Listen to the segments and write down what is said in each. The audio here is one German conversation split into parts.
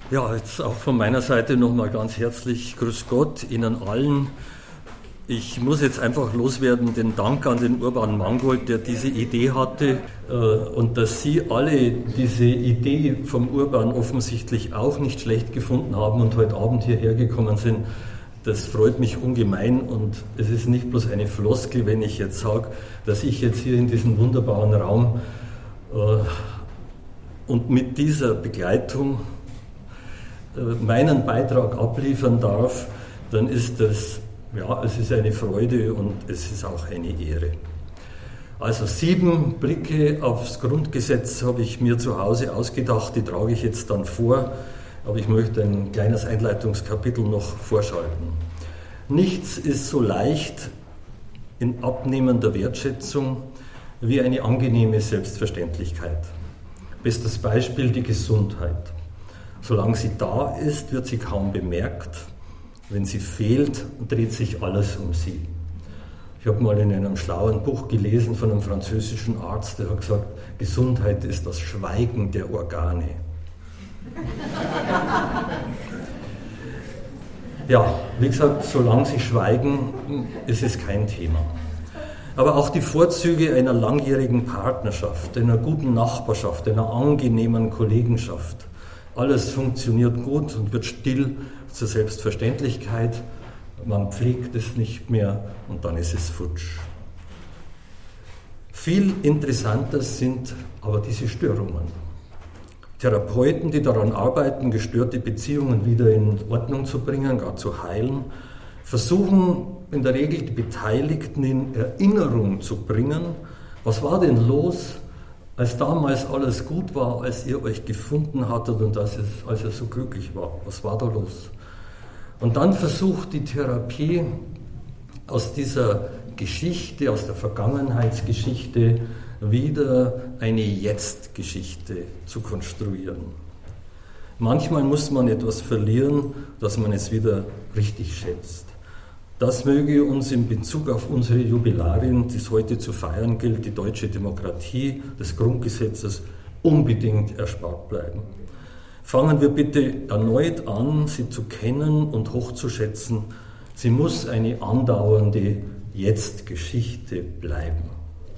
Ja, jetzt auch von meiner Seite nochmal ganz herzlich Grüß Gott Ihnen allen. Ich muss jetzt einfach loswerden, den Dank an den Urban Mangold, der diese Idee hatte, und dass Sie alle diese Idee vom Urban offensichtlich auch nicht schlecht gefunden haben und heute Abend hierher gekommen sind. Das freut mich ungemein, und es ist nicht bloß eine Floskel, wenn ich jetzt sage, dass ich jetzt hier in diesem wunderbaren Raum und mit dieser Begleitung meinen Beitrag abliefern darf, dann ist das, ja, es ist eine Freude und es ist auch eine Ehre. Also 7 Blicke aufs Grundgesetz habe ich mir zu Hause ausgedacht, die trage ich jetzt dann vor, aber ich möchte ein kleines Einleitungskapitel noch vorschalten. Nichts ist so leicht in abnehmender Wertschätzung wie eine angenehme Selbstverständlichkeit. Bestes Beispiel die Gesundheit. Solange sie da ist, wird sie kaum bemerkt. Wenn sie fehlt, dreht sich alles um sie. Ich habe mal in einem schlauen Buch gelesen von einem französischen Arzt, der hat gesagt, Gesundheit ist das Schweigen der Organe. Ja, wie gesagt, solange sie schweigen, ist es kein Thema. Aber auch die Vorzüge einer langjährigen Partnerschaft, einer guten Nachbarschaft, einer angenehmen Kollegenschaft, alles funktioniert gut und wird still zur Selbstverständlichkeit. Man pflegt es nicht mehr und dann ist es futsch. Viel interessanter sind aber diese Störungen. Therapeuten, die daran arbeiten, gestörte Beziehungen wieder in Ordnung zu bringen, gar zu heilen, versuchen in der Regel die Beteiligten in Erinnerung zu bringen. Was war denn los, als damals alles gut war, als ihr euch gefunden hattet und als ihr so glücklich war? Was war da los? Und dann versucht die Therapie aus dieser Geschichte, aus der Vergangenheitsgeschichte, wieder eine Jetzt-Geschichte zu konstruieren. Manchmal muss man etwas verlieren, dass man es wieder richtig schätzt. Das möge uns in Bezug auf unsere Jubilarin, die es heute zu feiern gilt, die deutsche Demokratie des Grundgesetzes, unbedingt erspart bleiben. Fangen wir bitte erneut an, sie zu kennen und hochzuschätzen. Sie muss eine andauernde Jetzt-Geschichte bleiben.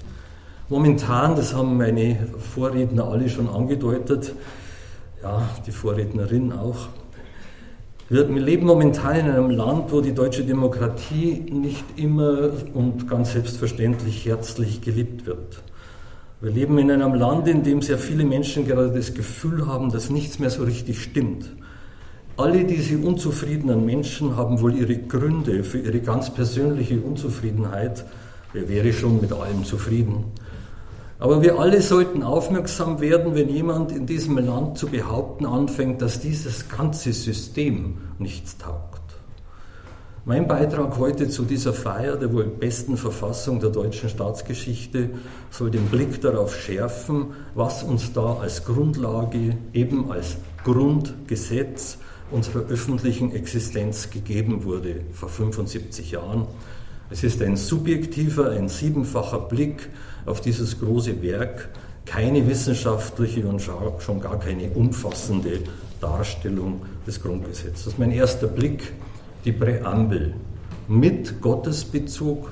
Momentan, das haben meine Vorredner alle schon angedeutet, ja, die Vorrednerin auch, wir leben momentan in einem Land, wo die deutsche Demokratie nicht immer und ganz selbstverständlich herzlich geliebt wird. Wir leben in einem Land, in dem sehr viele Menschen gerade das Gefühl haben, dass nichts mehr so richtig stimmt. Alle diese unzufriedenen Menschen haben wohl ihre Gründe für ihre ganz persönliche Unzufriedenheit. Wer wäre schon mit allem zufrieden? Aber wir alle sollten aufmerksam werden, wenn jemand in diesem Land zu behaupten anfängt, dass dieses ganze System nichts taugt. Mein Beitrag heute zu dieser Feier der wohl besten Verfassung der deutschen Staatsgeschichte soll den Blick darauf schärfen, was uns da als Grundlage, eben als Grundgesetz unserer öffentlichen Existenz gegeben wurde vor 75 Jahren. Es ist ein subjektiver, ein 7-facher Blick auf dieses große Werk, keine wissenschaftliche und schon gar keine umfassende Darstellung des Grundgesetzes. Mein erster Blick, die Präambel, mit Gottesbezug,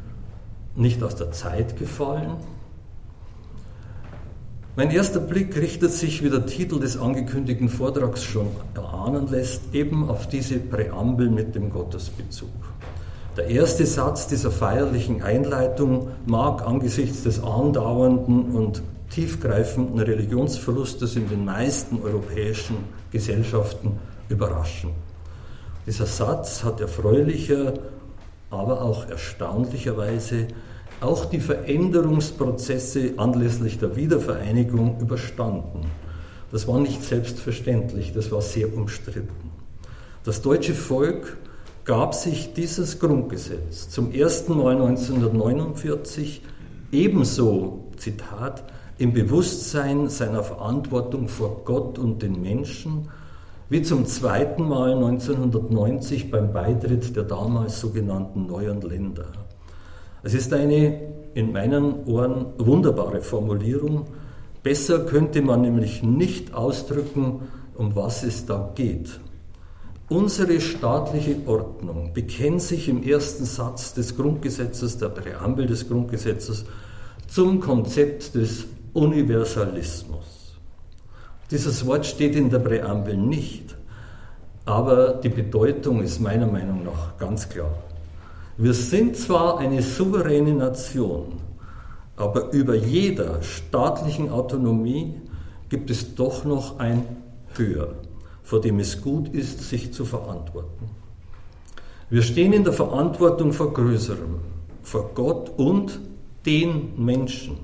nicht aus der Zeit gefallen. Mein erster Blick richtet sich, wie der Titel des angekündigten Vortrags schon erahnen lässt, eben auf diese Präambel mit dem Gottesbezug. Der erste Satz dieser feierlichen Einleitung mag angesichts des andauernden und tiefgreifenden Religionsverlustes in den meisten europäischen Gesellschaften überraschen. Dieser Satz hat erfreulicher, aber auch erstaunlicherweise auch die Veränderungsprozesse anlässlich der Wiedervereinigung überstanden. Das war nicht selbstverständlich, das war sehr umstritten. Das deutsche Volk gab sich dieses Grundgesetz zum ersten Mal 1949 ebenso, Zitat, im Bewusstsein seiner Verantwortung vor Gott und den Menschen, wie zum zweiten Mal 1990 beim Beitritt der damals sogenannten neuen Länder. Es ist eine, in meinen Ohren, wunderbare Formulierung. Besser könnte man nämlich nicht ausdrücken, um was es da geht. Unsere staatliche Ordnung bekennt sich im ersten Satz des Grundgesetzes, der Präambel des Grundgesetzes, zum Konzept des Universalismus. Dieses Wort steht in der Präambel nicht, aber die Bedeutung ist meiner Meinung nach ganz klar. Wir sind zwar eine souveräne Nation, aber über jeder staatlichen Autonomie gibt es doch noch ein Höher, vor dem es gut ist, sich zu verantworten. Wir stehen in der Verantwortung vor Größerem, vor Gott und den Menschen.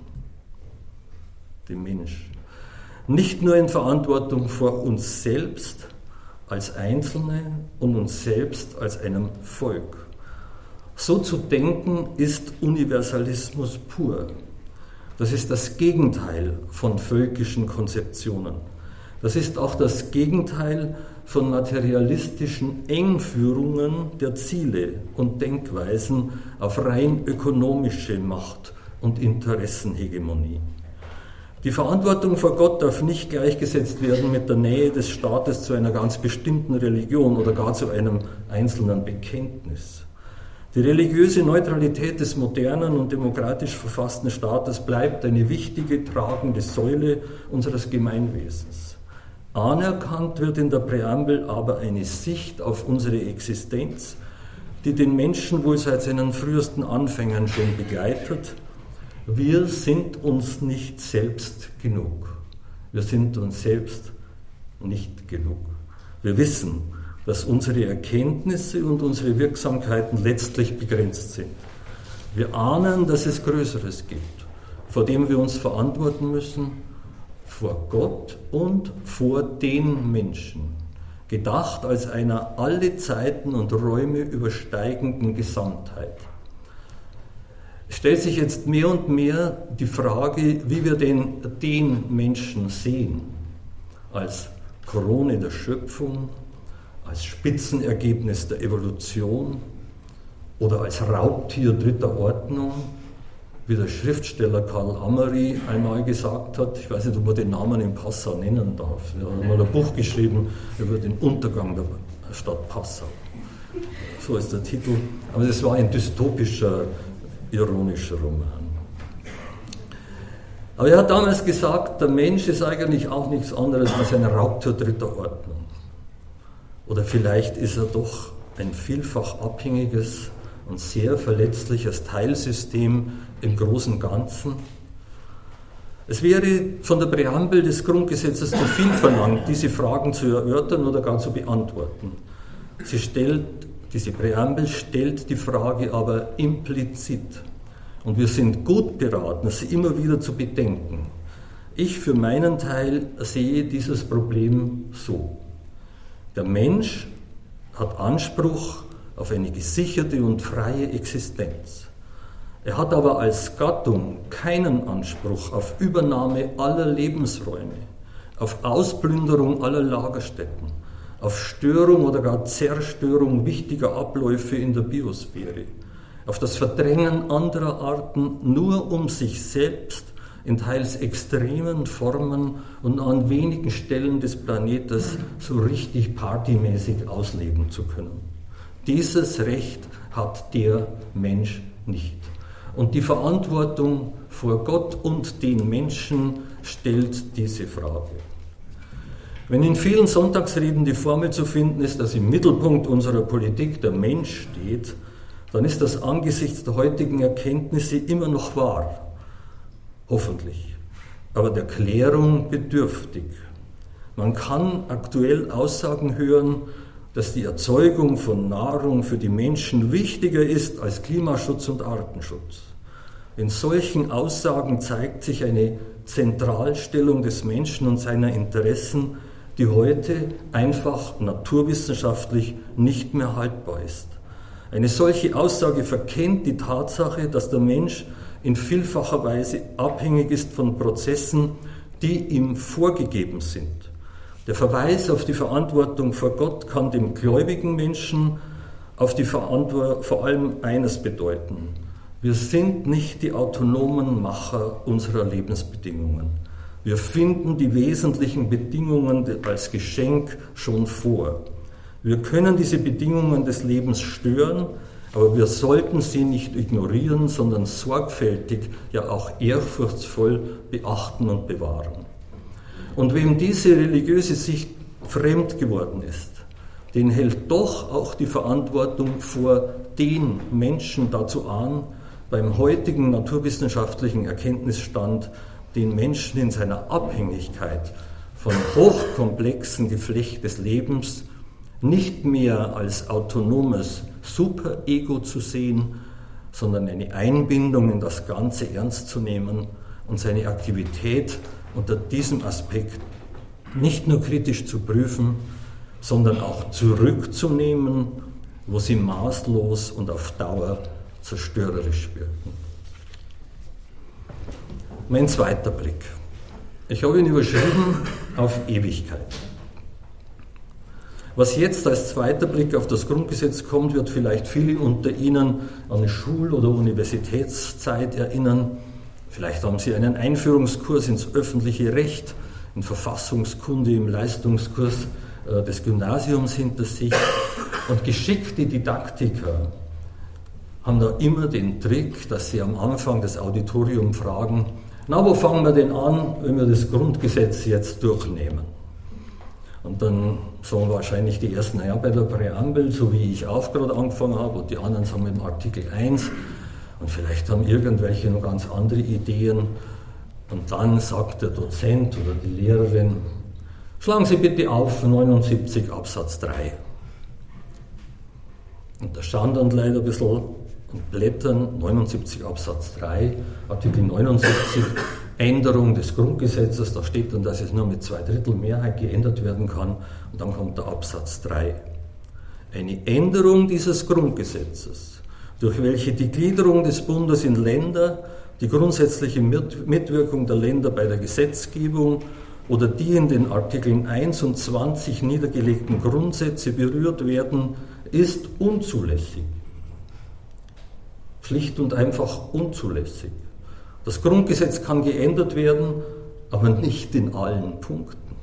Den Mensch. Nicht nur in Verantwortung vor uns selbst als Einzelne und uns selbst als einem Volk. So zu denken ist Universalismus pur. Das ist das Gegenteil von völkischen Konzeptionen. Das ist auch das Gegenteil von materialistischen Engführungen der Ziele und Denkweisen auf rein ökonomische Macht und Interessenhegemonie. Die Verantwortung vor Gott darf nicht gleichgesetzt werden mit der Nähe des Staates zu einer ganz bestimmten Religion oder gar zu einem einzelnen Bekenntnis. Die religiöse Neutralität des modernen und demokratisch verfassten Staates bleibt eine wichtige, tragende Säule unseres Gemeinwesens. Anerkannt wird in der Präambel aber eine Sicht auf unsere Existenz, die den Menschen wohl seit seinen frühesten Anfängen schon begleitet. Wir sind uns nicht selbst genug. Wir sind uns selbst nicht genug. Wir wissen, dass unsere Erkenntnisse und unsere Wirksamkeiten letztlich begrenzt sind. Wir ahnen, dass es Größeres gibt, vor dem wir uns verantworten müssen, vor Gott und vor den Menschen, gedacht als einer alle Zeiten und Räume übersteigenden Gesamtheit. Es stellt sich jetzt mehr und mehr die Frage, wie wir den Menschen sehen, als Krone der Schöpfung, als Spitzenergebnis der Evolution oder als Raubtier dritter Ordnung, wie der Schriftsteller Karl Ameri einmal gesagt hat. Ich weiß nicht, ob man den Namen in Passau nennen darf. Er hat mal ein Buch geschrieben über den Untergang der Stadt Passau. So ist der Titel. Aber das war ein dystopischer, ironischer Roman. Aber er hat damals gesagt, der Mensch ist eigentlich auch nichts anderes als ein Raubtier dritter Ordnung. Oder vielleicht ist er doch ein vielfach abhängiges und sehr verletzliches Teilsystem im großen Ganzen. Es wäre von der Präambel des Grundgesetzes zu viel verlangt, diese Fragen zu erörtern oder gar zu beantworten. Diese Präambel stellt die Frage aber implizit. Und wir sind gut beraten, sie immer wieder zu bedenken. Ich für meinen Teil sehe dieses Problem so. Der Mensch hat Anspruch auf eine gesicherte und freie Existenz. Er hat aber als Gattung keinen Anspruch auf Übernahme aller Lebensräume, auf Ausplünderung aller Lagerstätten, auf Störung oder gar Zerstörung wichtiger Abläufe in der Biosphäre, auf das Verdrängen anderer Arten nur um sich selbst in teils extremen Formen und an wenigen Stellen des Planetes so richtig partymäßig ausleben zu können. Dieses Recht hat der Mensch nicht. Und die Verantwortung vor Gott und den Menschen stellt diese Frage. Wenn in vielen Sonntagsreden die Formel zu finden ist, dass im Mittelpunkt unserer Politik der Mensch steht, dann ist das angesichts der heutigen Erkenntnisse immer noch wahr. Hoffentlich, aber der Klärung bedürftig. Man kann aktuell Aussagen hören, dass die Erzeugung von Nahrung für die Menschen wichtiger ist als Klimaschutz und Artenschutz. In solchen Aussagen zeigt sich eine Zentralstellung des Menschen und seiner Interessen, die heute einfach naturwissenschaftlich nicht mehr haltbar ist. Eine solche Aussage verkennt die Tatsache, dass der Mensch in vielfacher Weise abhängig ist von Prozessen, die ihm vorgegeben sind. Der Verweis auf die Verantwortung vor Gott kann dem gläubigen Menschen vor allem eines bedeuten. Wir sind nicht die autonomen Macher unserer Lebensbedingungen. Wir finden die wesentlichen Bedingungen als Geschenk schon vor. Wir können diese Bedingungen des Lebens stören, aber wir sollten sie nicht ignorieren, sondern sorgfältig, ja auch ehrfurchtsvoll beachten und bewahren. Und wem diese religiöse Sicht fremd geworden ist, den hält doch auch die Verantwortung vor den Menschen dazu an, beim heutigen naturwissenschaftlichen Erkenntnisstand den Menschen in seiner Abhängigkeit von hochkomplexen Geflecht des Lebens nicht mehr als autonomes Superego zu sehen, sondern eine Einbindung in das Ganze ernst zu nehmen und seine Aktivität unter diesem Aspekt nicht nur kritisch zu prüfen, sondern auch zurückzunehmen, wo sie maßlos und auf Dauer zerstörerisch wirken. Mein zweiter Blick. Ich habe ihn überschrieben auf Ewigkeit. Was jetzt als zweiter Blick auf das Grundgesetz kommt, wird vielleicht viele unter Ihnen an die Schul- oder Universitätszeit erinnern. Vielleicht haben Sie einen Einführungskurs ins öffentliche Recht, in Verfassungskunde im Leistungskurs des Gymnasiums hinter sich. Und geschickte Didaktiker haben da immer den Trick, dass sie am Anfang des Auditoriums fragen, na, wo fangen wir denn an, wenn wir das Grundgesetz jetzt durchnehmen? Und dann sagen wahrscheinlich die ersten, naja, bei der Präambel, so wie ich auch gerade angefangen habe, und die anderen sagen mit dem Artikel 1, und vielleicht haben irgendwelche noch ganz andere Ideen. Und dann sagt der Dozent oder die Lehrerin, schlagen Sie bitte auf 79 Absatz 3. Und da schauen dann leider ein bisschen und blättern 79 Absatz 3, Artikel 79, Änderung des Grundgesetzes, da steht dann, dass es nur mit 2/3 Mehrheit geändert werden kann, und dann kommt der Absatz 3. Eine Änderung dieses Grundgesetzes, durch welche die Gliederung des Bundes in Länder, die grundsätzliche Mitwirkung der Länder bei der Gesetzgebung oder die in den Artikeln 1 und 20 niedergelegten Grundsätze berührt werden, ist unzulässig. Schlicht und einfach unzulässig. Das Grundgesetz kann geändert werden, aber nicht in allen Punkten.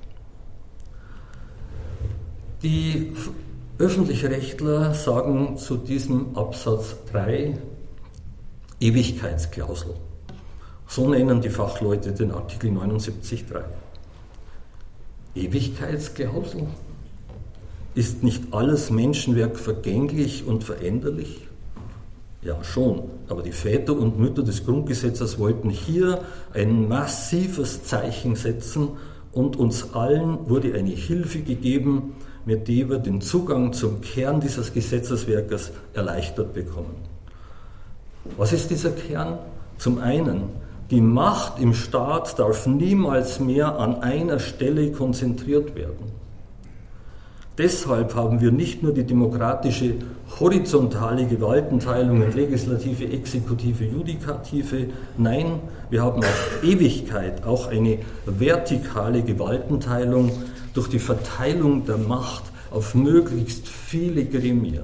Die Öffentlichrechtler sagen zu diesem Absatz 3 Ewigkeitsklausel. So nennen die Fachleute den Artikel 79.3. Ewigkeitsklausel? Ist nicht alles Menschenwerk vergänglich und veränderlich? Ja, schon, aber die Väter und Mütter des Grundgesetzes wollten hier ein massives Zeichen setzen und uns allen wurde eine Hilfe gegeben, mit der wir den Zugang zum Kern dieses Gesetzeswerkes erleichtert bekommen. Was ist dieser Kern? Zum einen, die Macht im Staat darf niemals mehr an einer Stelle konzentriert werden. Deshalb haben wir nicht nur die demokratische horizontale Gewaltenteilung in Legislative, Exekutive, Judikative, nein, wir haben auf Ewigkeit auch eine vertikale Gewaltenteilung durch die Verteilung der Macht auf möglichst viele Gremien.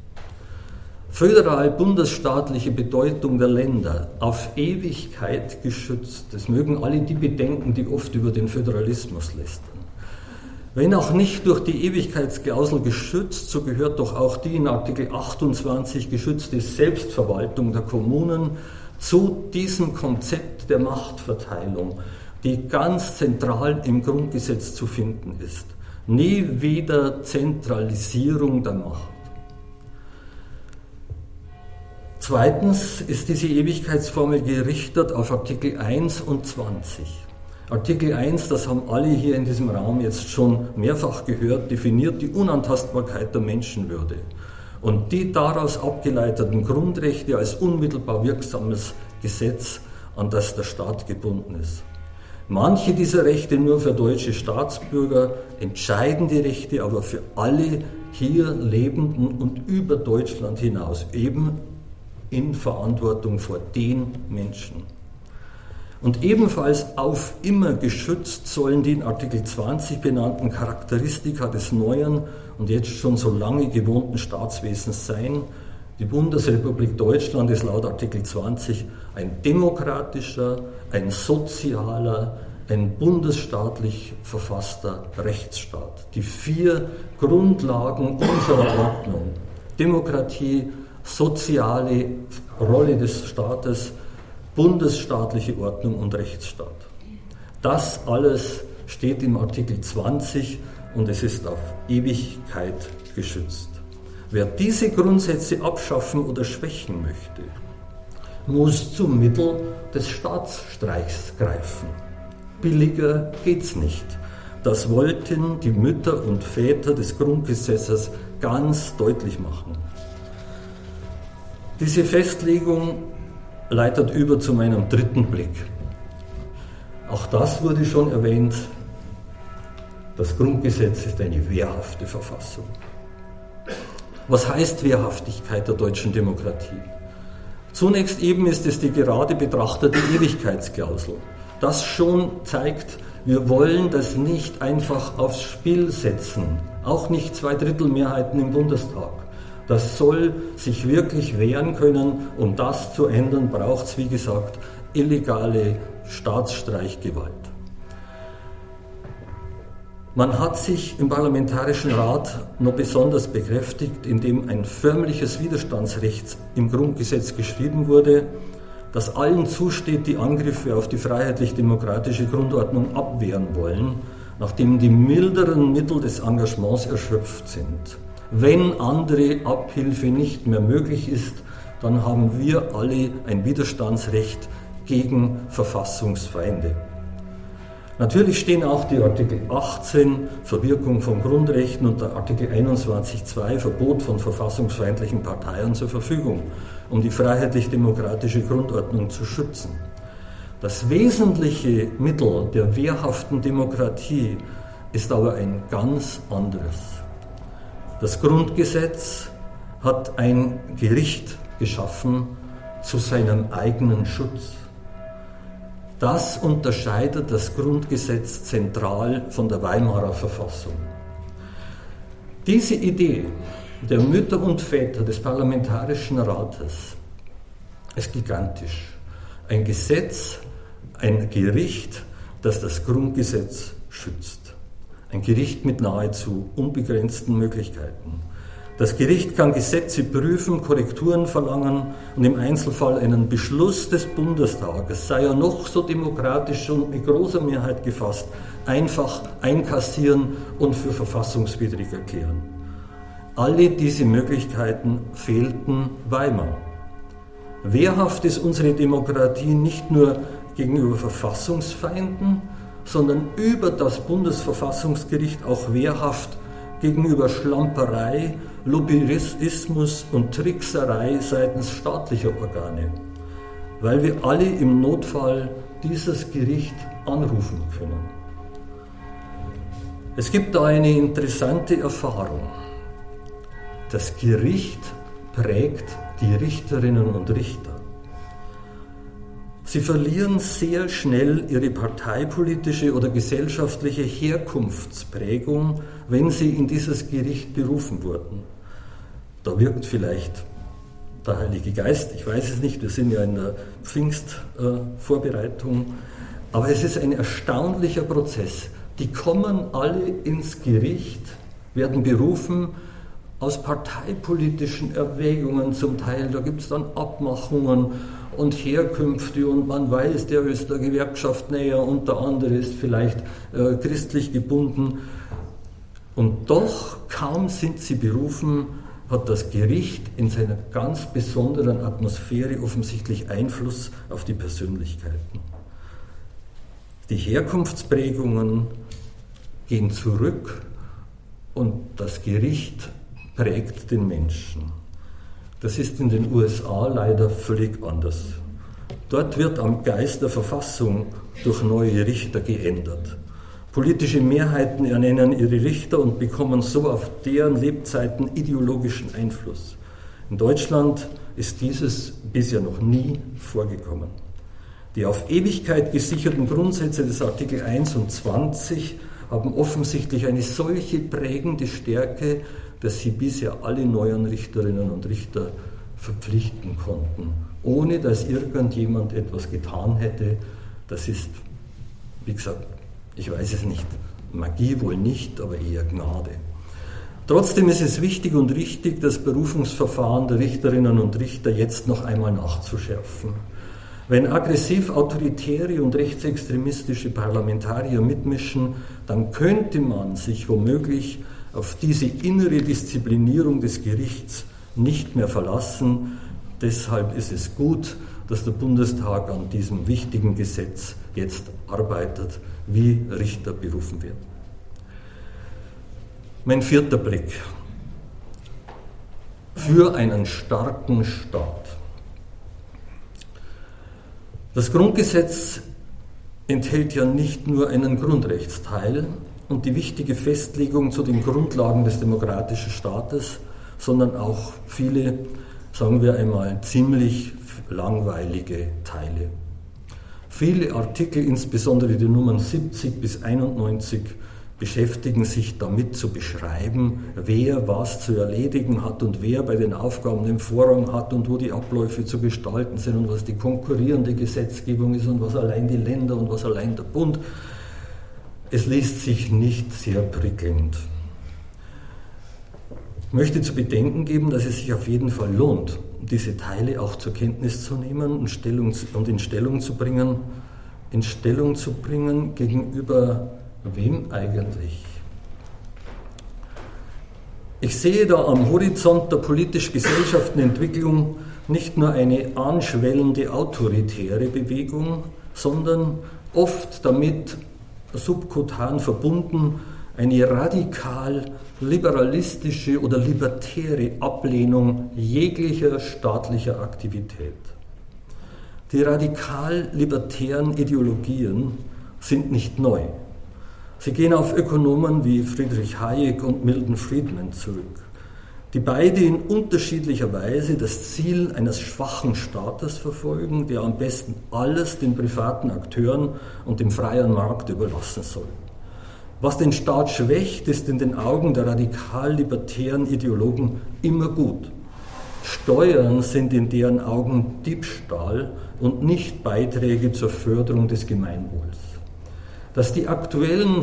Föderal-bundesstaatliche Bedeutung der Länder auf Ewigkeit geschützt. Das mögen alle die bedenken, die oft über den Föderalismus lästern. Wenn auch nicht durch die Ewigkeitsklausel geschützt, so gehört doch auch die in Artikel 28 geschützte Selbstverwaltung der Kommunen zu diesem Konzept der Machtverteilung, die ganz zentral im Grundgesetz zu finden ist. Nie wieder Zentralisierung der Macht. Zweitens ist diese Ewigkeitsformel gerichtet auf Artikel 1 und 20. Artikel 1, das haben alle hier in diesem Raum jetzt schon mehrfach gehört, definiert die Unantastbarkeit der Menschenwürde und die daraus abgeleiteten Grundrechte als unmittelbar wirksames Gesetz, an das der Staat gebunden ist. Manche dieser Rechte nur für deutsche Staatsbürger, entscheidende Rechte aber für alle hier Lebenden und über Deutschland hinaus, eben in Verantwortung vor den Menschen. Und ebenfalls auf immer geschützt sollen die in Artikel 20 benannten Charakteristika des neuen und jetzt schon so lange gewohnten Staatswesens sein. Die Bundesrepublik Deutschland ist laut Artikel 20 ein demokratischer, ein sozialer, ein bundesstaatlich verfasster Rechtsstaat. Die 4 Grundlagen unserer Ordnung: Demokratie, soziale Rolle des Staates, bundesstaatliche Ordnung und Rechtsstaat. Das alles steht im Artikel 20 und es ist auf Ewigkeit geschützt. Wer diese Grundsätze abschaffen oder schwächen möchte, muss zum Mittel des Staatsstreichs greifen. Billiger geht's nicht. Das wollten die Mütter und Väter des Grundgesetzes ganz deutlich machen. Diese Festlegung leitet über zu meinem dritten Blick. Auch das wurde schon erwähnt. Das Grundgesetz ist eine wehrhafte Verfassung. Was heißt Wehrhaftigkeit der deutschen Demokratie? Zunächst eben ist es die gerade betrachtete Ewigkeitsklausel. Das schon zeigt, wir wollen das nicht einfach aufs Spiel setzen, auch nicht 2/3 im Bundestag. Das soll sich wirklich wehren können. Um das zu ändern, braucht es, wie gesagt, illegale Staatsstreichgewalt. Man hat sich im Parlamentarischen Rat noch besonders bekräftigt, indem ein förmliches Widerstandsrecht im Grundgesetz geschrieben wurde, das allen zusteht, die Angriffe auf die freiheitlich-demokratische Grundordnung abwehren wollen, nachdem die milderen Mittel des Engagements erschöpft sind. Wenn andere Abhilfe nicht mehr möglich ist, dann haben wir alle ein Widerstandsrecht gegen Verfassungsfeinde. Natürlich stehen auch die Artikel 18, Verwirkung von Grundrechten, und der Artikel 21.2, Verbot von verfassungsfeindlichen Parteien, zur Verfügung, um die freiheitlich-demokratische Grundordnung zu schützen. Das wesentliche Mittel der wehrhaften Demokratie ist aber ein ganz anderes. Das Grundgesetz hat ein Gericht geschaffen zu seinem eigenen Schutz. Das unterscheidet das Grundgesetz zentral von der Weimarer Verfassung. Diese Idee der Mütter und Väter des Parlamentarischen Rates ist gigantisch. Ein Gesetz, ein Gericht, das das Grundgesetz schützt. Ein Gericht mit nahezu unbegrenzten Möglichkeiten. Das Gericht kann Gesetze prüfen, Korrekturen verlangen und im Einzelfall einen Beschluss des Bundestages, sei er noch so demokratisch und mit großer Mehrheit gefasst, einfach einkassieren und für verfassungswidrig erklären. Alle diese Möglichkeiten fehlten Weimar. Wehrhaft ist unsere Demokratie nicht nur gegenüber Verfassungsfeinden, sondern über das Bundesverfassungsgericht auch wehrhaft gegenüber Schlamperei, Lobbyismus und Trickserei seitens staatlicher Organe, weil wir alle im Notfall dieses Gericht anrufen können. Es gibt da eine interessante Erfahrung. Das Gericht prägt die Richterinnen und Richter. Sie verlieren sehr schnell ihre parteipolitische oder gesellschaftliche Herkunftsprägung, wenn sie in dieses Gericht berufen wurden. Da wirkt vielleicht der Heilige Geist, ich weiß es nicht, wir sind ja in der Pfingstvorbereitung, aber es ist ein erstaunlicher Prozess. Die kommen alle ins Gericht, werden berufen aus parteipolitischen Erwägungen zum Teil, da gibt es dann Abmachungen und Herkünfte und man weiß, der ist der Gewerkschaft näher und der andere ist vielleicht christlich gebunden. Und doch, kaum sind sie berufen, hat das Gericht in seiner ganz besonderen Atmosphäre offensichtlich Einfluss auf die Persönlichkeiten. Die Herkunftsprägungen gehen zurück und das Gericht prägt den Menschen. Das ist in den USA leider völlig anders. Dort wird am Geist der Verfassung durch neue Richter geändert. Politische Mehrheiten ernennen ihre Richter und bekommen so auf deren Lebzeiten ideologischen Einfluss. In Deutschland ist dieses bisher noch nie vorgekommen. Die auf Ewigkeit gesicherten Grundsätze des Artikel 21 haben offensichtlich eine solche prägende Stärke, dass sie bisher alle neuen Richterinnen und Richter verpflichten konnten, ohne dass irgendjemand etwas getan hätte. Das ist Wie gesagt, ich weiß es nicht. Magie wohl nicht, aber eher Gnade. Trotzdem ist es wichtig und richtig, das Berufungsverfahren der Richterinnen und Richter jetzt noch einmal nachzuschärfen. Wenn aggressiv autoritäre und rechtsextremistische Parlamentarier mitmischen, dann könnte man sich womöglich auf diese innere Disziplinierung des Gerichts nicht mehr verlassen. Deshalb ist es gut, dass der Bundestag an diesem wichtigen Gesetz jetzt arbeitet, wie Richter berufen werden. Mein vierter Blick. Für einen starken Staat. Das Grundgesetz enthält ja nicht nur einen Grundrechtsteil und die wichtige Festlegung zu den Grundlagen des demokratischen Staates, sondern auch viele, sagen wir einmal, ziemlich langweilige Teile. Viele Artikel, insbesondere die Nummern 70 bis 91, beschäftigen sich damit zu beschreiben, wer was zu erledigen hat und wer bei den Aufgaben den Vorrang hat und wo die Abläufe zu gestalten sind und was die konkurrierende Gesetzgebung ist und was allein die Länder und was allein der Bund. Es liest sich nicht sehr prickelnd. Ich möchte zu bedenken geben, dass es sich auf jeden Fall lohnt, diese Teile auch zur Kenntnis zu nehmen und in Stellung zu bringen gegenüber wem eigentlich? Ich sehe da am Horizont der politisch-gesellschaftlichen Entwicklung nicht nur eine anschwellende autoritäre Bewegung, sondern oft damit subkutan verbunden eine radikal liberalistische oder libertäre Ablehnung jeglicher staatlicher Aktivität. Die radikal libertären Ideologien sind nicht neu. Sie gehen auf Ökonomen wie Friedrich Hayek und Milton Friedman zurück, die beide in unterschiedlicher Weise das Ziel eines schwachen Staates verfolgen, der am besten alles den privaten Akteuren und dem freien Markt überlassen soll. Was den Staat schwächt, ist in den Augen der radikal-libertären Ideologen immer gut. Steuern sind in deren Augen Diebstahl und nicht Beiträge zur Förderung des Gemeinwohls. Dass die aktuellen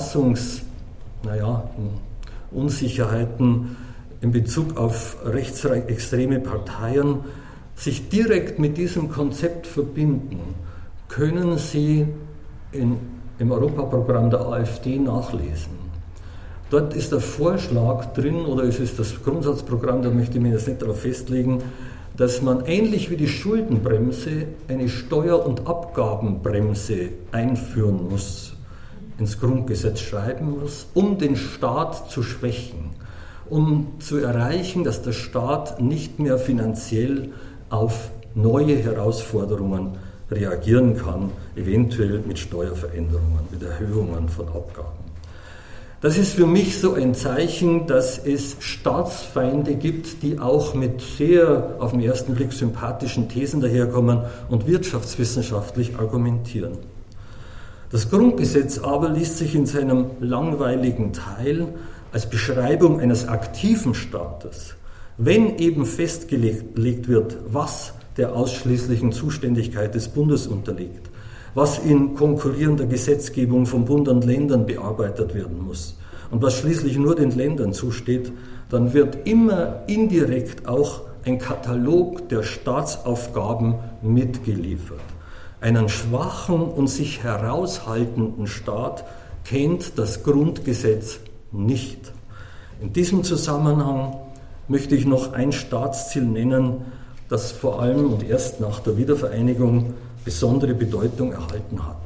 Unsicherheiten in Bezug auf rechtsextreme Parteien sich direkt mit diesem Konzept verbinden, können Sie im Europaprogramm der AfD nachlesen. Dort ist der Vorschlag drin, oder es ist das Grundsatzprogramm, da möchte ich mich jetzt nicht darauf festlegen, dass man ähnlich wie die Schuldenbremse eine Steuer- und Abgabenbremse einführen muss, ins Grundgesetz schreiben muss, um den Staat zu schwächen, um zu erreichen, dass der Staat nicht mehr finanziell auf neue Herausforderungen reagieren kann, eventuell mit Steuerveränderungen, mit Erhöhungen von Abgaben. Das ist für mich so ein Zeichen, dass es Staatsfeinde gibt, die auch mit sehr auf den ersten Blick sympathischen Thesen daherkommen und wirtschaftswissenschaftlich argumentieren. Das Grundgesetz aber liest sich in seinem langweiligen Teil als Beschreibung eines aktiven Staates, wenn eben festgelegt wird, was der ausschließlichen Zuständigkeit des Bundes unterliegt, was in konkurrierender Gesetzgebung von Bund und Ländern bearbeitet werden muss und was schließlich nur den Ländern zusteht, dann wird immer indirekt auch ein Katalog der Staatsaufgaben mitgeliefert. Einen schwachen und sich heraushaltenden Staat kennt das Grundgesetz nicht. In diesem Zusammenhang möchte ich noch ein Staatsziel nennen, das vor allem und erst nach der Wiedervereinigung besondere Bedeutung erhalten hat.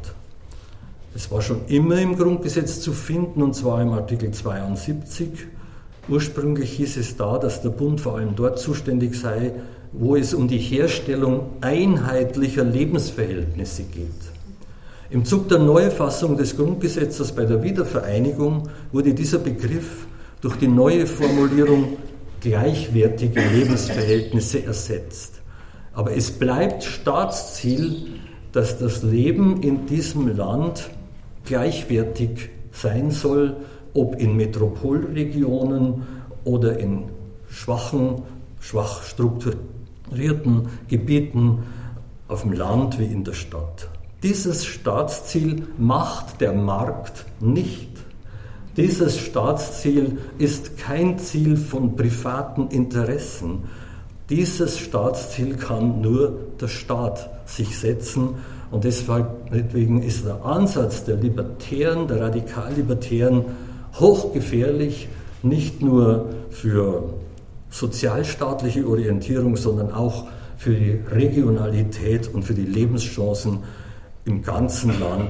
Es war schon immer im Grundgesetz zu finden, und zwar im Artikel 72. Ursprünglich hieß es da, dass der Bund vor allem dort zuständig sei, wo es um die Herstellung einheitlicher Lebensverhältnisse geht. Im Zug der Neufassung des Grundgesetzes bei der Wiedervereinigung wurde dieser Begriff durch die neue Formulierung gleichwertige Lebensverhältnisse ersetzt. Aber es bleibt Staatsziel, dass das Leben in diesem Land gleichwertig sein soll, ob in Metropolregionen oder in schwach strukturierten Gebieten auf dem Land wie in der Stadt. Dieses Staatsziel macht der Markt nicht. Dieses Staatsziel ist kein Ziel von privaten Interessen. Dieses Staatsziel kann nur der Staat sich setzen und deswegen ist der Ansatz der Libertären, der Radikallibertären hochgefährlich, nicht nur für sozialstaatliche Orientierung, sondern auch für die Regionalität und für die Lebenschancen im ganzen Land,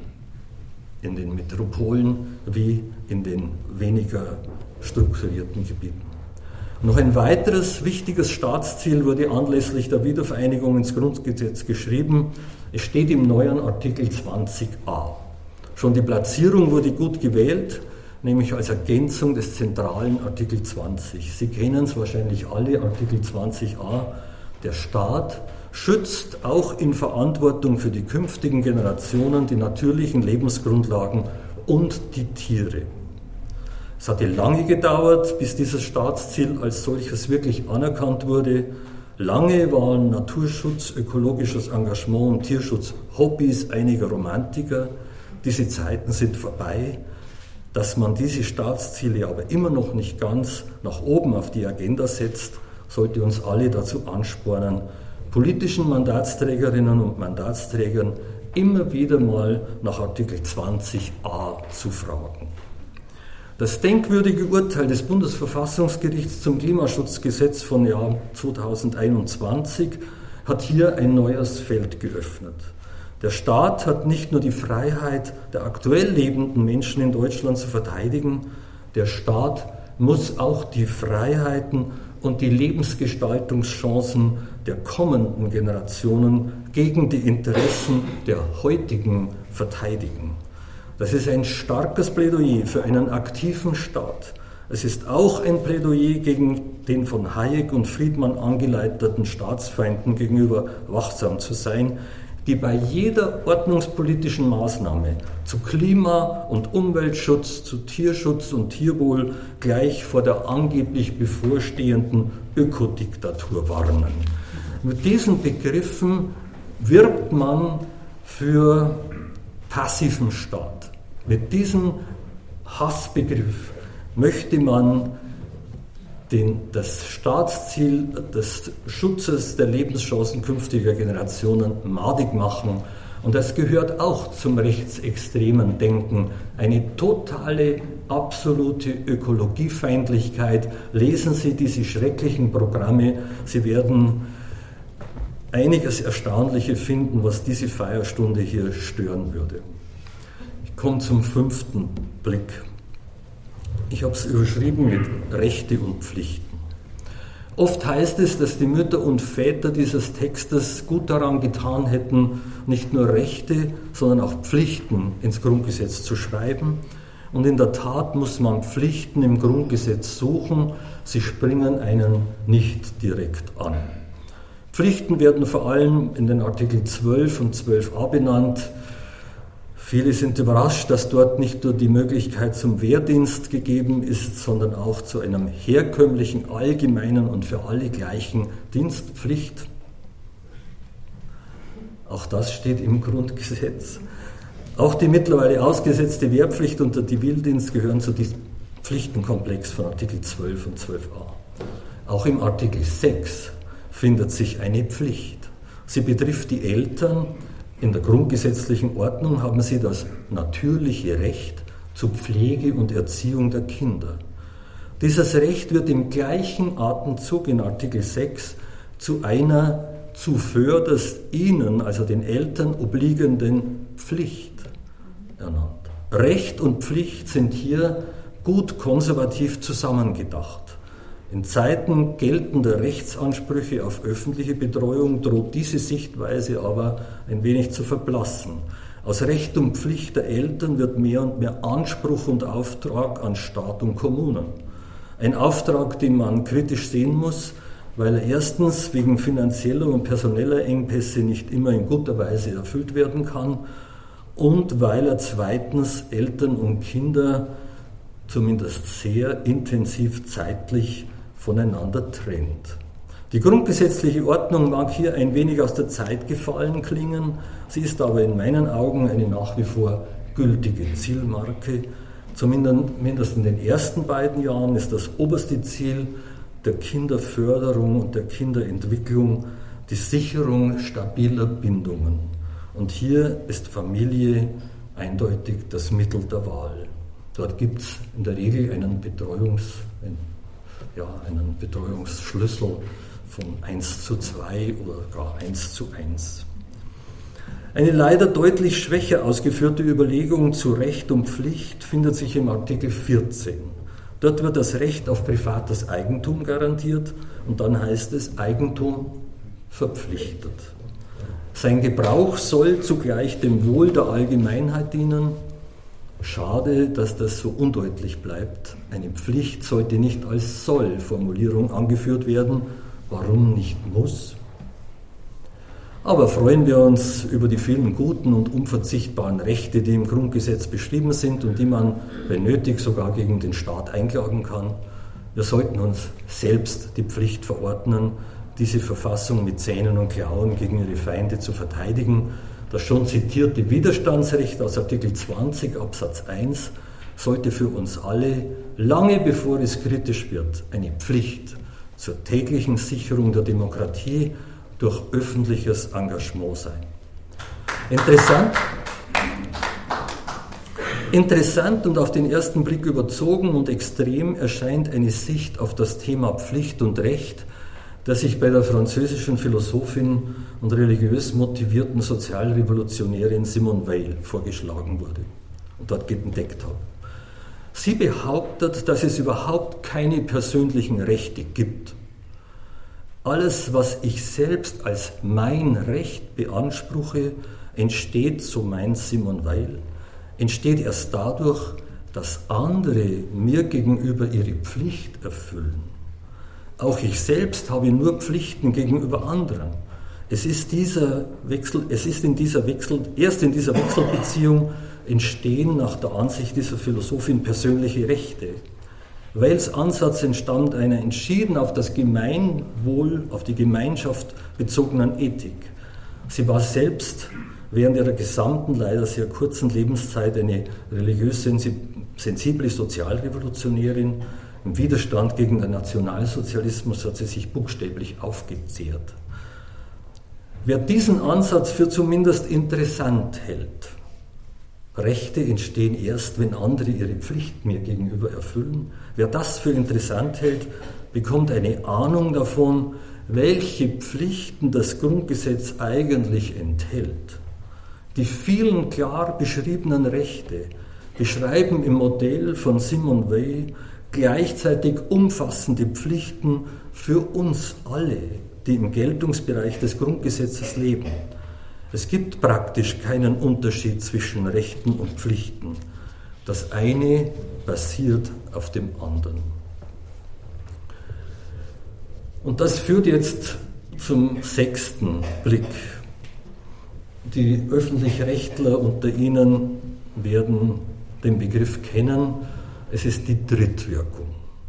in den Metropolen wie in den weniger strukturierten Gebieten. Noch ein weiteres wichtiges Staatsziel wurde anlässlich der Wiedervereinigung ins Grundgesetz geschrieben. Es steht im neuen Artikel 20a. Schon die Platzierung wurde gut gewählt, nämlich als Ergänzung des zentralen Artikel 20. Sie kennen es wahrscheinlich alle, Artikel 20a. Der Staat schützt auch in Verantwortung für die künftigen Generationen die natürlichen Lebensgrundlagen und die Tiere. Es hatte lange gedauert, bis dieses Staatsziel als solches wirklich anerkannt wurde. Lange waren Naturschutz, ökologisches Engagement und Tierschutz Hobbys einiger Romantiker. Diese Zeiten sind vorbei. Dass man diese Staatsziele aber immer noch nicht ganz nach oben auf die Agenda setzt, sollte uns alle dazu anspornen, politischen Mandatsträgerinnen und Mandatsträgern immer wieder mal nach Artikel 20a zu fragen. Das denkwürdige Urteil des Bundesverfassungsgerichts zum Klimaschutzgesetz von Jahr 2021 hat hier ein neues Feld geöffnet. Der Staat hat nicht nur die Freiheit der aktuell lebenden Menschen in Deutschland zu verteidigen, der Staat muss auch die Freiheiten und die Lebensgestaltungschancen der kommenden Generationen gegen die Interessen der heutigen verteidigen. Das ist ein starkes Plädoyer für einen aktiven Staat. Es ist auch ein Plädoyer gegen den von Hayek und Friedman angeleiteten Staatsfeinden gegenüber wachsam zu sein, die bei jeder ordnungspolitischen Maßnahme zu Klima- und Umweltschutz, zu Tierschutz und Tierwohl gleich vor der angeblich bevorstehenden Ökodiktatur warnen. Mit diesen Begriffen wirbt man für passiven Staat. Mit diesem Hassbegriff möchte man das Staatsziel des Schutzes der Lebenschancen künftiger Generationen madig machen. Und das gehört auch zum rechtsextremen Denken. Eine totale, absolute Ökologiefeindlichkeit. Lesen Sie diese schrecklichen Programme. Sie werden einiges Erstaunliche finden, was diese Feierstunde hier stören würde. Ich komme zum 5. Blick. Ich habe es überschrieben mit Rechte und Pflichten. Oft heißt es, dass die Mütter und Väter dieses Textes gut daran getan hätten, nicht nur Rechte, sondern auch Pflichten ins Grundgesetz zu schreiben. Und in der Tat muss man Pflichten im Grundgesetz suchen, sie springen einen nicht direkt an. Pflichten werden vor allem in den Artikel 12 und 12a benannt. Viele sind überrascht, dass dort nicht nur die Möglichkeit zum Wehrdienst gegeben ist, sondern auch zu einem herkömmlichen, allgemeinen und für alle gleichen Dienstpflicht. Auch das steht im Grundgesetz. Auch die mittlerweile ausgesetzte Wehrpflicht und der Zivildienst gehören zu diesem Pflichtenkomplex von Artikel 12 und 12a. Auch im Artikel 6 findet sich eine Pflicht. Sie betrifft die Eltern. In der grundgesetzlichen Ordnung haben sie das natürliche Recht zur Pflege und Erziehung der Kinder. Dieses Recht wird im gleichen Atemzug in Artikel 6 zu einer zuvörderst ihnen, also den Eltern, obliegenden Pflicht ernannt. Recht und Pflicht sind hier gut konservativ zusammengedacht. In Zeiten geltender Rechtsansprüche auf öffentliche Betreuung droht diese Sichtweise aber ein wenig zu verblassen. Aus Recht und Pflicht der Eltern wird mehr und mehr Anspruch und Auftrag an Staat und Kommunen. Ein Auftrag, den man kritisch sehen muss, weil er erstens wegen finanzieller und personeller Engpässe nicht immer in guter Weise erfüllt werden kann und weil er zweitens Eltern und Kinder zumindest sehr intensiv zeitlich voneinander trennt. Die grundgesetzliche Ordnung mag hier ein wenig aus der Zeit gefallen klingen, sie ist aber in meinen Augen eine nach wie vor gültige Zielmarke. Zumindest in den ersten beiden Jahren ist das oberste Ziel der Kinderförderung und der Kinderentwicklung die Sicherung stabiler Bindungen. Und hier ist Familie eindeutig das Mittel der Wahl. Dort gibt es in der Regel einen Betreuungsschlüssel von 1:2 oder gar 1:1. Eine leider deutlich schwächer ausgeführte Überlegung zu Recht und Pflicht findet sich im Artikel 14. Dort wird das Recht auf privates Eigentum garantiert und dann heißt es, Eigentum verpflichtet. Sein Gebrauch soll zugleich dem Wohl der Allgemeinheit dienen. Schade, dass das so undeutlich bleibt. Eine Pflicht sollte nicht als Soll-Formulierung angeführt werden. Warum nicht muss? Aber freuen wir uns über die vielen guten und unverzichtbaren Rechte, die im Grundgesetz beschrieben sind und die man, wenn nötig, sogar gegen den Staat einklagen kann. Wir sollten uns selbst die Pflicht verordnen, diese Verfassung mit Zähnen und Klauen gegen ihre Feinde zu verteidigen. Das schon zitierte Widerstandsrecht aus Artikel 20 Absatz 1 sollte für uns alle, lange bevor es kritisch wird, eine Pflicht zur täglichen Sicherung der Demokratie durch öffentliches Engagement sein. Interessant und auf den ersten Blick überzogen und extrem erscheint eine Sicht auf das Thema Pflicht und Recht, das ich bei der französischen Philosophin und religiös motivierten Sozialrevolutionärin Simone Weil vorgeschlagen wurde und dort entdeckt habe. Sie behauptet, dass es überhaupt keine persönlichen Rechte gibt. Alles, was ich selbst als mein Recht beanspruche, entsteht, so meint Simone Weil, entsteht erst dadurch, dass andere mir gegenüber ihre Pflicht erfüllen. Auch ich selbst habe nur Pflichten gegenüber anderen. Erst in dieser Wechselbeziehung entstehen nach der Ansicht dieser Philosophin persönliche Rechte. Weils Ansatz entstammt einer entschieden auf das Gemeinwohl, auf die Gemeinschaft bezogenen Ethik. Sie war selbst während ihrer gesamten, leider sehr kurzen Lebenszeit eine religiös sensible Sozialrevolutionärin. Im Widerstand gegen den Nationalsozialismus hat sie sich buchstäblich aufgezehrt. Wer diesen Ansatz für zumindest interessant hält, Rechte entstehen erst, wenn andere ihre Pflicht mir gegenüber erfüllen. Wer das für interessant hält, bekommt eine Ahnung davon, welche Pflichten das Grundgesetz eigentlich enthält. Die vielen klar beschriebenen Rechte beschreiben im Modell von Simone Weil gleichzeitig umfassende Pflichten für uns alle, die im Geltungsbereich des Grundgesetzes leben. Es gibt praktisch keinen Unterschied zwischen Rechten und Pflichten. Das eine basiert auf dem anderen. Und das führt jetzt zum 6. Blick. Die Öffentlich-Rechtler unter Ihnen werden den Begriff kennen. Es ist die Drittwirkung.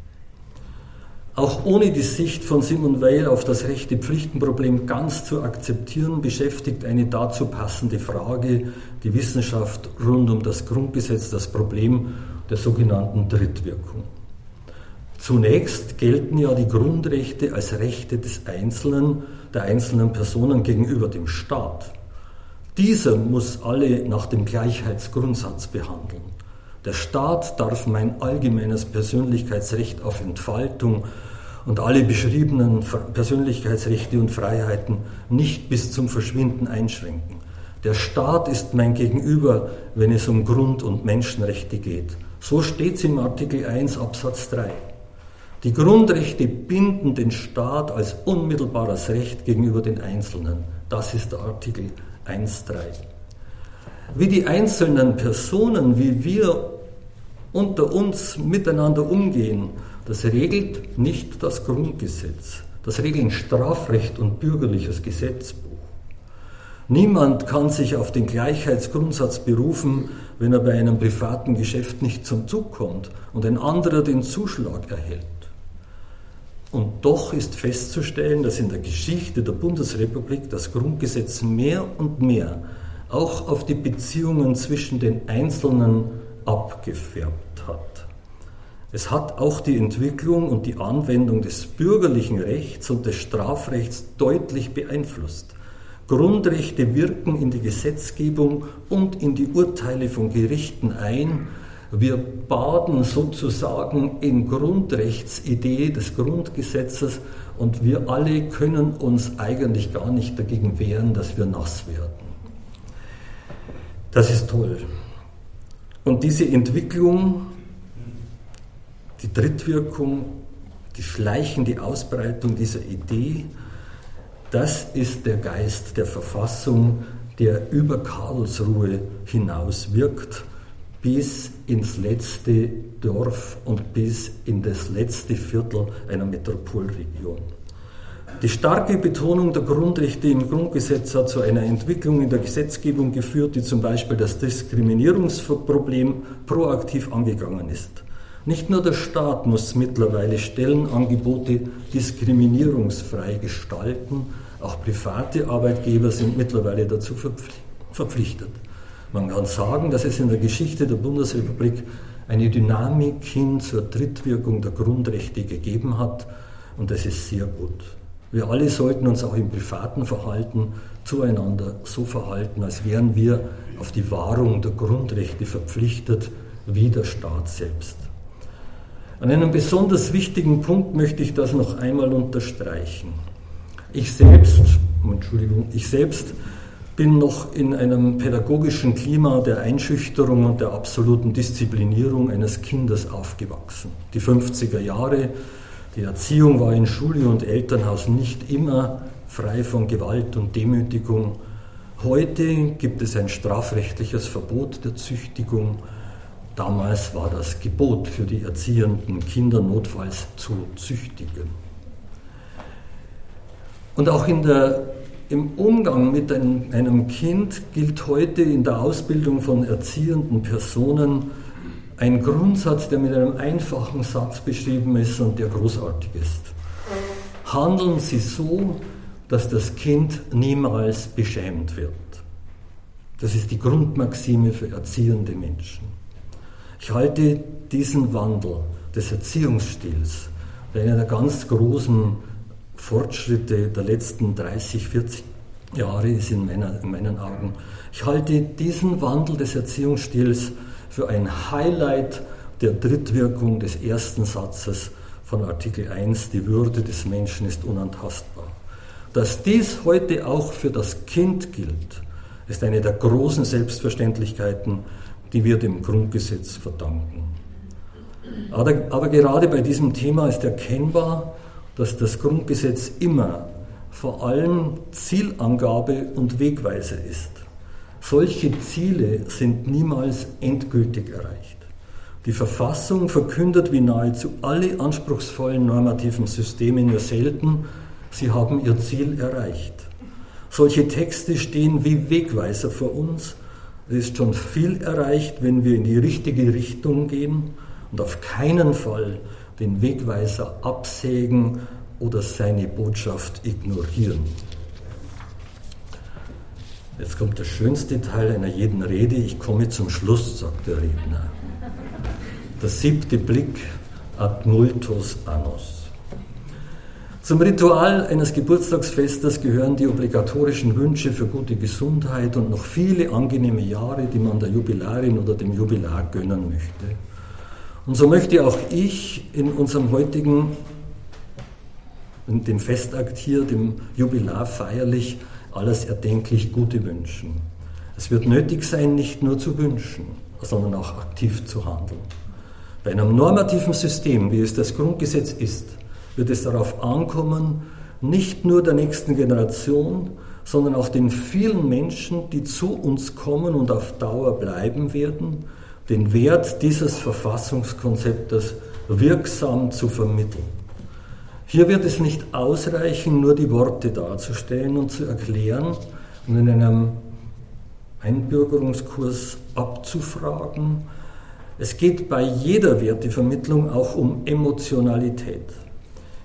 Auch ohne die Sicht von Simone Weil auf das Rechte-Pflichten-Problem ganz zu akzeptieren, beschäftigt eine dazu passende Frage die Wissenschaft rund um das Grundgesetz, das Problem der sogenannten Drittwirkung. Zunächst gelten ja die Grundrechte als Rechte des Einzelnen, der einzelnen Personen gegenüber dem Staat. Dieser muss alle nach dem Gleichheitsgrundsatz behandeln. Der Staat darf mein allgemeines Persönlichkeitsrecht auf Entfaltung und alle beschriebenen Persönlichkeitsrechte und Freiheiten nicht bis zum Verschwinden einschränken. Der Staat ist mein Gegenüber, wenn es um Grund- und Menschenrechte geht. So steht es im Artikel 1 Absatz 3. Die Grundrechte binden den Staat als unmittelbares Recht gegenüber den Einzelnen. Das ist der Artikel 1.3. Wie die einzelnen Personen, wie wir unter uns miteinander umgehen, das regelt nicht das Grundgesetz. Das regeln Strafrecht und bürgerliches Gesetzbuch. Niemand kann sich auf den Gleichheitsgrundsatz berufen, wenn er bei einem privaten Geschäft nicht zum Zug kommt und ein anderer den Zuschlag erhält. Und doch ist festzustellen, dass in der Geschichte der Bundesrepublik das Grundgesetz mehr und mehr auch auf die Beziehungen zwischen den Einzelnen abgefärbt hat. Es hat auch die Entwicklung und die Anwendung des bürgerlichen Rechts und des Strafrechts deutlich beeinflusst. Grundrechte wirken in die Gesetzgebung und in die Urteile von Gerichten ein. Wir baden sozusagen in Grundrechtsidee des Grundgesetzes und wir alle können uns eigentlich gar nicht dagegen wehren, dass wir nass werden. Das ist toll. Und diese Entwicklung, die Drittwirkung, die schleichende Ausbreitung dieser Idee, das ist der Geist der Verfassung, der über Karlsruhe hinaus wirkt, bis ins letzte Dorf und bis in das letzte Viertel einer Metropolregion. Die starke Betonung der Grundrechte im Grundgesetz hat zu einer Entwicklung in der Gesetzgebung geführt, die zum Beispiel das Diskriminierungsproblem proaktiv angegangen ist. Nicht nur der Staat muss mittlerweile Stellenangebote diskriminierungsfrei gestalten, auch private Arbeitgeber sind mittlerweile dazu verpflichtet. Man kann sagen, dass es in der Geschichte der Bundesrepublik eine Dynamik hin zur Drittwirkung der Grundrechte gegeben hat und das ist sehr gut. Wir alle sollten uns auch im privaten Verhalten zueinander so verhalten, als wären wir auf die Wahrung der Grundrechte verpflichtet, wie der Staat selbst. An einem besonders wichtigen Punkt möchte ich das noch einmal unterstreichen. Ich selbst bin noch in einem pädagogischen Klima der Einschüchterung und der absoluten Disziplinierung eines Kindes aufgewachsen. Die 50er Jahre, die Erziehung war in Schule und Elternhaus nicht immer frei von Gewalt und Demütigung. Heute gibt es ein strafrechtliches Verbot der Züchtigung. Damals war das Gebot für die erziehenden Kinder notfalls zu züchtigen. Und auch im Umgang mit einem Kind gilt heute in der Ausbildung von erziehenden Personen ein Grundsatz, der mit einem einfachen Satz beschrieben ist und der großartig ist. Handeln Sie so, dass das Kind niemals beschämt wird. Das ist die Grundmaxime für erziehende Menschen. Ich halte diesen Wandel des Erziehungsstils, einer der ganz großen Fortschritte der letzten 30, 40 Jahre ist in meinen Augen. Ich halte diesen Wandel des Erziehungsstils für ein Highlight der Drittwirkung des ersten Satzes von Artikel 1, die Würde des Menschen ist unantastbar. Dass dies heute auch für das Kind gilt, ist eine der großen Selbstverständlichkeiten, die wir dem Grundgesetz verdanken. Aber gerade bei diesem Thema ist erkennbar, dass das Grundgesetz immer vor allem Zielangabe und Wegweiser ist. Solche Ziele sind niemals endgültig erreicht. Die Verfassung verkündet wie nahezu alle anspruchsvollen normativen Systeme nur selten, sie haben ihr Ziel erreicht. Solche Texte stehen wie Wegweiser vor uns. Es ist schon viel erreicht, wenn wir in die richtige Richtung gehen und auf keinen Fall den Wegweiser absägen oder seine Botschaft ignorieren. Jetzt kommt der schönste Teil einer jeden Rede. Ich komme zum Schluss, sagt der Redner. Der 7. Blick ad multos annos. Zum Ritual eines Geburtstagsfestes gehören die obligatorischen Wünsche für gute Gesundheit und noch viele angenehme Jahre, die man der Jubilarin oder dem Jubilar gönnen möchte. Und so möchte auch ich in unserem heutigen, in dem Festakt hier, dem Jubilar feierlich, alles erdenklich Gute wünschen. Es wird nötig sein, nicht nur zu wünschen, sondern auch aktiv zu handeln. Bei einem normativen System, wie es das Grundgesetz ist, wird es darauf ankommen, nicht nur der nächsten Generation, sondern auch den vielen Menschen, die zu uns kommen und auf Dauer bleiben werden, den Wert dieses Verfassungskonzeptes wirksam zu vermitteln. Hier wird es nicht ausreichen, nur die Worte darzustellen und zu erklären und in einem Einbürgerungskurs abzufragen. Es geht bei jeder Wertevermittlung auch um Emotionalität.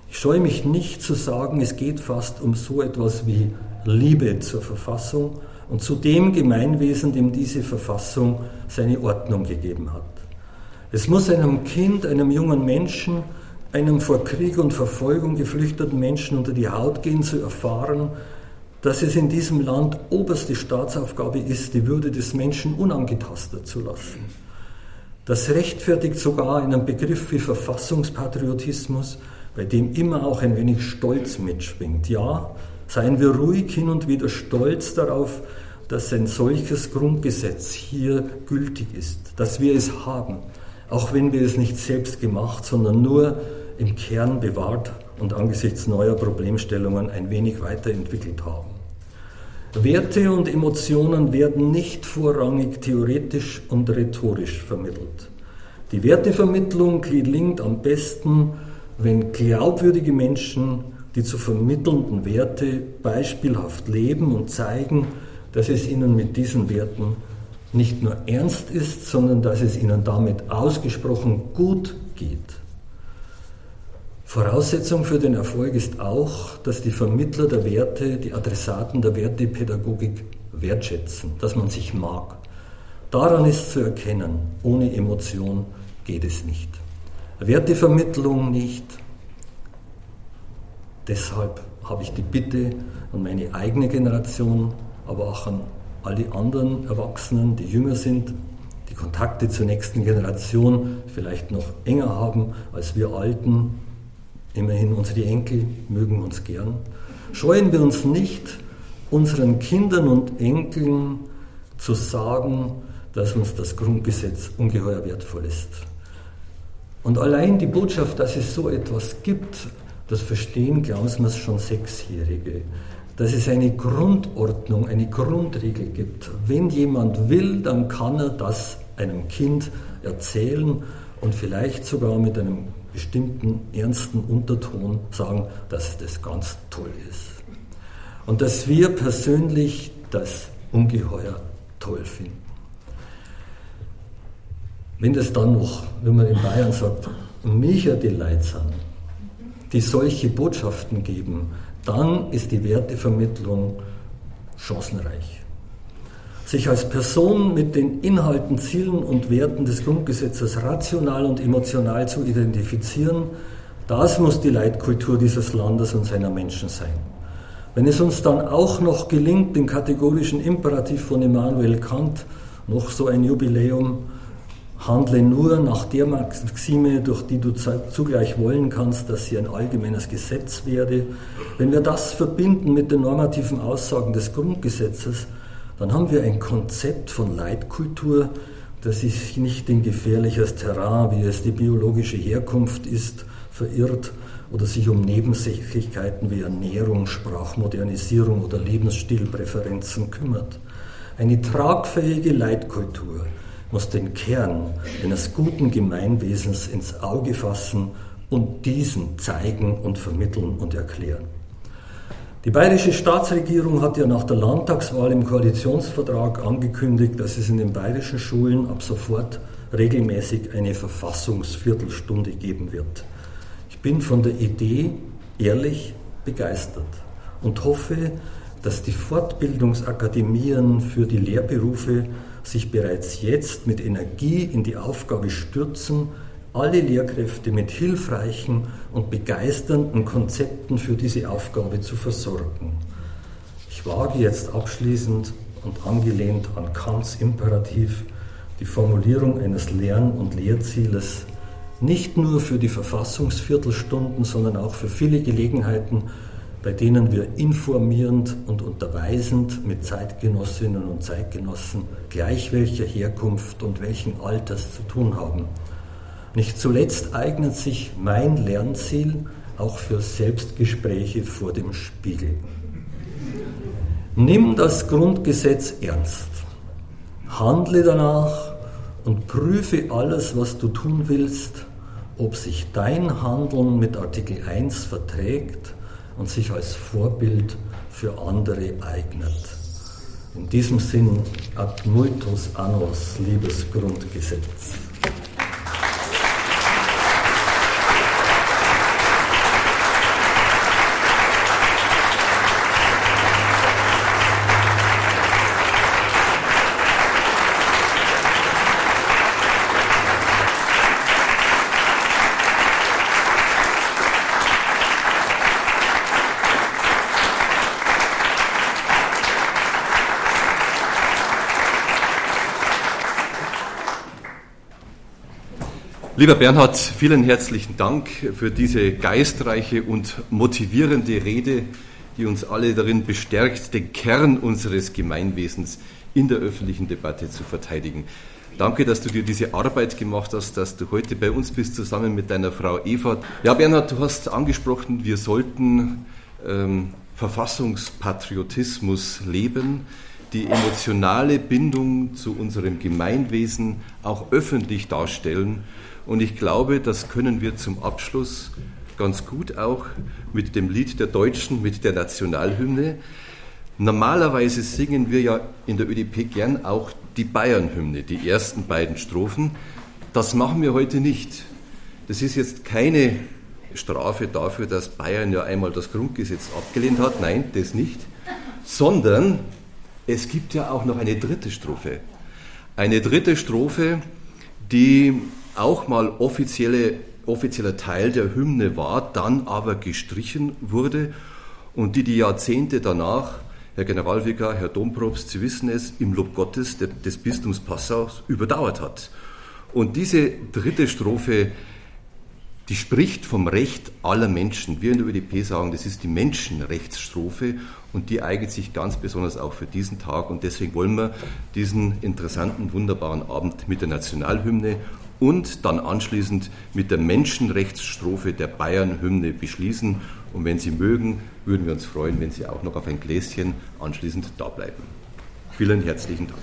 Ich scheue mich nicht zu sagen, es geht fast um so etwas wie Liebe zur Verfassung und zu dem Gemeinwesen, dem diese Verfassung seine Ordnung gegeben hat. Es muss einem Kind, einem jungen Menschen, einem vor Krieg und Verfolgung geflüchteten Menschen unter die Haut gehen, zu erfahren, dass es in diesem Land oberste Staatsaufgabe ist, die Würde des Menschen unangetastet zu lassen. Das rechtfertigt sogar einen Begriff wie Verfassungspatriotismus, bei dem immer auch ein wenig Stolz mitschwingt. Ja, seien wir ruhig hin und wieder stolz darauf, dass ein solches Grundgesetz hier gültig ist, dass wir es haben, auch wenn wir es nicht selbst gemacht, sondern nur im Kern bewahrt und angesichts neuer Problemstellungen ein wenig weiterentwickelt haben. Werte und Emotionen werden nicht vorrangig theoretisch und rhetorisch vermittelt. Die Wertevermittlung gelingt am besten, wenn glaubwürdige Menschen die zu vermittelnden Werte beispielhaft leben und zeigen, dass es ihnen mit diesen Werten nicht nur ernst ist, sondern dass es ihnen damit ausgesprochen gut geht. Voraussetzung für den Erfolg ist auch, dass die Vermittler der Werte, die Adressaten der Wertepädagogik wertschätzen, dass man sich mag. Daran ist zu erkennen, ohne Emotion geht es nicht. Wertevermittlung nicht. Deshalb habe ich die Bitte an meine eigene Generation, aber auch an alle anderen Erwachsenen, die jünger sind, die Kontakte zur nächsten Generation vielleicht noch enger haben als wir Alten. Immerhin unsere Enkel mögen uns gern. Scheuen wir uns nicht, unseren Kindern und Enkeln zu sagen, dass uns das Grundgesetz ungeheuer wertvoll ist. Und allein die Botschaft, dass es so etwas gibt, das verstehen, glauben Sie mir, schon Sechsjährige. Dass es eine Grundordnung, eine Grundregel gibt. Wenn jemand will, dann kann er das einem Kind erzählen und vielleicht sogar mit einem bestimmten ernsten Unterton sagen, dass das ganz toll ist. Und dass wir persönlich das ungeheuer toll finden. Wenn das dann noch, wie man in Bayern sagt, Micher die Leute sind, die solche Botschaften geben, dann ist die Wertevermittlung chancenreich. Sich als Person mit den Inhalten, Zielen und Werten des Grundgesetzes rational und emotional zu identifizieren, das muss die Leitkultur dieses Landes und seiner Menschen sein. Wenn es uns dann auch noch gelingt, den kategorischen Imperativ von Immanuel Kant, noch so ein Jubiläum, handle nur nach der Maxime, durch die du zugleich wollen kannst, dass sie ein allgemeines Gesetz werde, wenn wir das verbinden mit den normativen Aussagen des Grundgesetzes, dann haben wir ein Konzept von Leitkultur, das sich nicht in gefährliches Terrain, wie es die biologische Herkunft ist, verirrt oder sich um Nebensächlichkeiten wie Ernährung, Sprachmodernisierung oder Lebensstilpräferenzen kümmert. Eine tragfähige Leitkultur muss den Kern eines guten Gemeinwesens ins Auge fassen und diesen zeigen und vermitteln und erklären. Die bayerische Staatsregierung hat ja nach der Landtagswahl im Koalitionsvertrag angekündigt, dass es in den bayerischen Schulen ab sofort regelmäßig eine Verfassungsviertelstunde geben wird. Ich bin von der Idee ehrlich begeistert und hoffe, dass die Fortbildungsakademien für die Lehrberufe sich bereits jetzt mit Energie in die Aufgabe stürzen, alle Lehrkräfte mit hilfreichen und begeisternden Konzepten für diese Aufgabe zu versorgen. Ich wage jetzt abschließend und angelehnt an Kants Imperativ die Formulierung eines Lern- und Lehrzieles nicht nur für die Verfassungsviertelstunden, sondern auch für viele Gelegenheiten, bei denen wir informierend und unterweisend mit Zeitgenossinnen und Zeitgenossen gleich welcher Herkunft und welchen Alters zu tun haben. Nicht zuletzt eignet sich mein Lernziel auch für Selbstgespräche vor dem Spiegel. Nimm das Grundgesetz ernst, handle danach und prüfe alles, was du tun willst, ob sich dein Handeln mit Artikel 1 verträgt und sich als Vorbild für andere eignet. In diesem Sinn, ad multos annos, liebes Grundgesetz. Lieber Bernhard, vielen herzlichen Dank für diese geistreiche und motivierende Rede, die uns alle darin bestärkt, den Kern unseres Gemeinwesens in der öffentlichen Debatte zu verteidigen. Danke, dass du dir diese Arbeit gemacht hast, dass du heute bei uns bist, zusammen mit deiner Frau Eva. Ja, Bernhard, du hast angesprochen, wir sollten Verfassungspatriotismus leben, die emotionale Bindung zu unserem Gemeinwesen auch öffentlich darstellen. Und ich glaube, das können wir zum Abschluss ganz gut auch mit dem Lied der Deutschen, mit der Nationalhymne. Normalerweise singen wir ja in der ÖDP gern auch die Bayernhymne, die ersten beiden Strophen. Das machen wir heute nicht. Das ist jetzt keine Strafe dafür, dass Bayern ja einmal das Grundgesetz abgelehnt hat. Nein, das nicht. Sondern es gibt ja auch noch eine dritte Strophe. Eine dritte Strophe, die auch mal offizieller Teil der Hymne war, dann aber gestrichen wurde und die Jahrzehnte danach, Herr Generalvikar, Herr Dompropst, Sie wissen es, im Lob Gottes des Bistums Passau überdauert hat. Und diese dritte Strophe, die spricht vom Recht aller Menschen. Wir in der ÖDP sagen, das ist die Menschenrechtsstrophe und die eignet sich ganz besonders auch für diesen Tag. Und deswegen wollen wir diesen interessanten, wunderbaren Abend mit der Nationalhymne und dann anschließend mit der Menschenrechtsstrophe der Bayernhymne beschließen. Und wenn Sie mögen, würden wir uns freuen, wenn Sie auch noch auf ein Gläschen anschließend da bleiben. Vielen herzlichen Dank.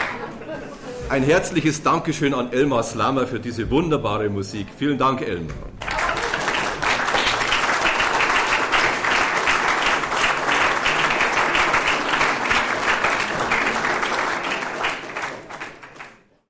Ein herzliches Dankeschön an Elmar Slammer für diese wunderbare Musik. Vielen Dank, Elmar.